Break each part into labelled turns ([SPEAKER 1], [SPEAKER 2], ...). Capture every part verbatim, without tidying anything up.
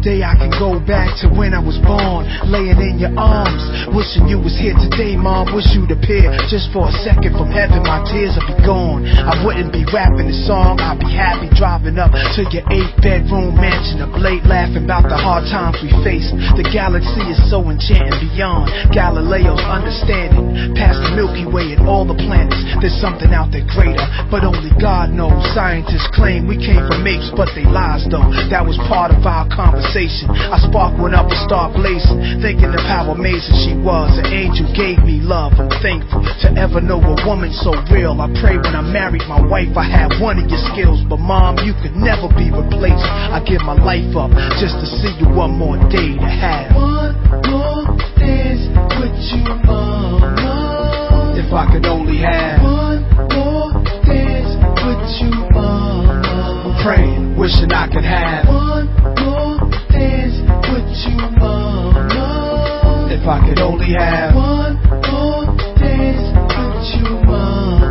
[SPEAKER 1] day I can go back to when I was born, laying in your arms, wishing you was here today, Mom. Wish you'd appear just for a second from heaven. My tears would be gone. I wouldn't be rapping this song. I'd be happy driving up to your eight-bedroom mansion, up late laughing about the hard times we faced. The galaxy is so enchanting beyond Galileo's understanding. Past the Milky Way and all the planets, there's something out there greater, but only God knows. Scientists claim we came from apes, but they lies though. That was part of our conversation. I sparked one up and start blazing, thinking of how amazing she was. An angel gave me love. I'm thankful to ever know a woman so real. I pray when I married my wife I had one of your skills, but Mom, you could never be replaced. I give my life up just to see you one more day to have
[SPEAKER 2] one more dance with you, Mama.
[SPEAKER 1] If I could only have
[SPEAKER 2] one more dance with you, Mama.
[SPEAKER 1] Praying, wishing I could have
[SPEAKER 2] one more dance with you, Mama.
[SPEAKER 1] If I could only have
[SPEAKER 2] one more dance with you, Mama.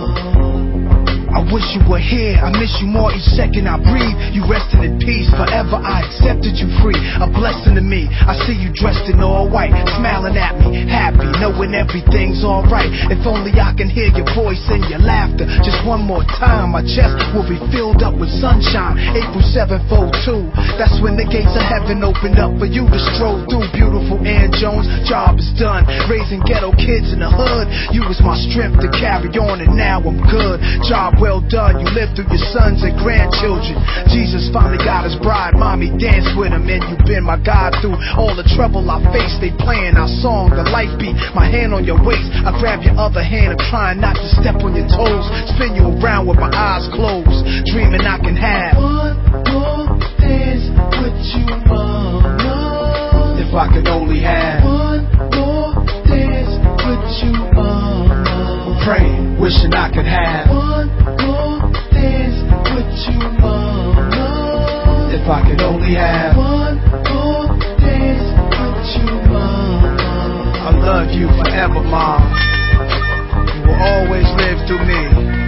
[SPEAKER 1] I wish you were here, I miss you more each second I breathe. You resting in peace, forever I accepted you free. A blessing to me, I see you dressed in all white, smiling at me, happy, knowing everything's alright. If only I can hear your voice and your laughter just one more time, my chest will be filled up with sunshine. April seventh, oh two, that's when the gates of heaven opened up for you to stroll through. Beautiful Ann Jones, job is done, raising ghetto kids in the hood. You was my strength to carry on, and now I'm good. Job well done, you lived through your sons and grandchildren. Jesus finally got his bride, mommy danced with him, and you've been my God through all the trouble I faced. They playing our song, the life beat, my hand on your waist. I grab your other hand, I'm trying not to step on your toes, spin you around with my eyes closed, dreaming I can have
[SPEAKER 2] one more dance with you, Mama.
[SPEAKER 1] If I could only have
[SPEAKER 2] one more dance with you, Mama.
[SPEAKER 1] Praying, wishing I could have
[SPEAKER 2] one more dance with you, Mama.
[SPEAKER 1] If I could only have
[SPEAKER 2] one more dance with you, Mama.
[SPEAKER 1] I love you forever, Mom. You will always live through me.